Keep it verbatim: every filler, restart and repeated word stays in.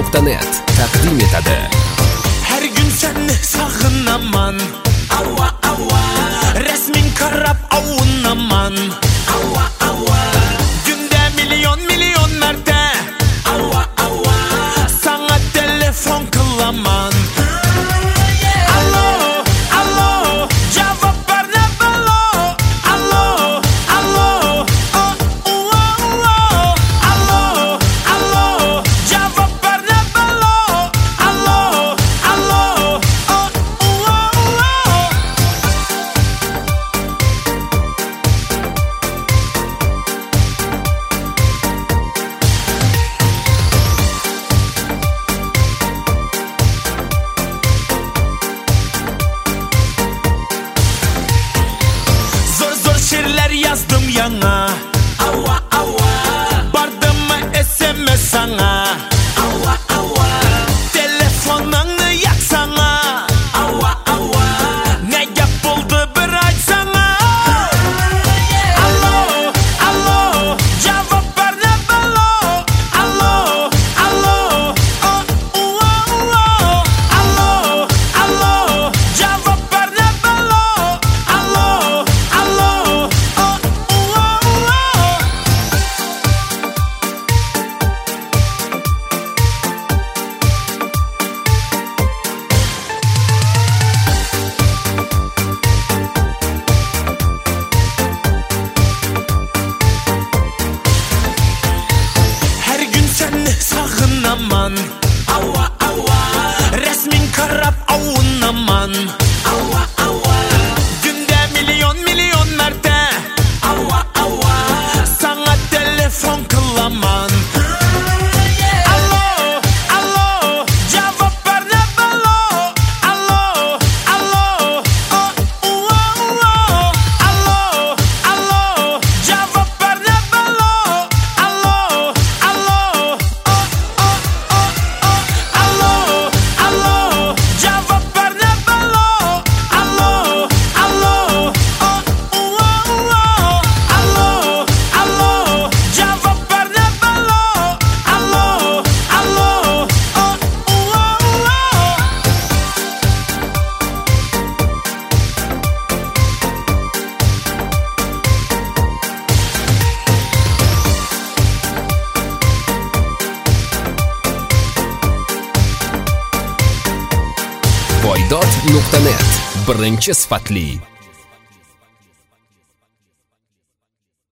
nuqta net taqdim etadi. Her gün seni sağınaman, ava ava. Resmin karab avunaman, ava ava. Günde milyon milyon merte, ava ava. Sana telefon kılaman. Şiirler yazdım yana, ava ava. Bardım mı S M S sana, ava ava. Telefonunu yaksana, ava ava. Ne yapıldı bir açsana. Alo, alo, cevap ver ne balo. Alo, alo, oh, oh, oh. Alo, alo, cevap ver ne balo. Alo, alo. Her gün seni sağınaman, ava ava. Resmin karab avunaman, ava ava. Günde milyon milyon merte, ava ava. Sana telefon kılaman. Alo, alo, cevap ver ne balo. Alo, alo, oh, oh, oh. Alo, alo, cevap ver ne balo. Alo, alo, oh, oh, oh, oh. Alo, alo, cevap ver ne balo. Alo, alo, oh, oh, oh. Alo, alo, cevap ver ne balo. Alo, alo, oh, oh, oh. voydod nuqta net birinchi sifatli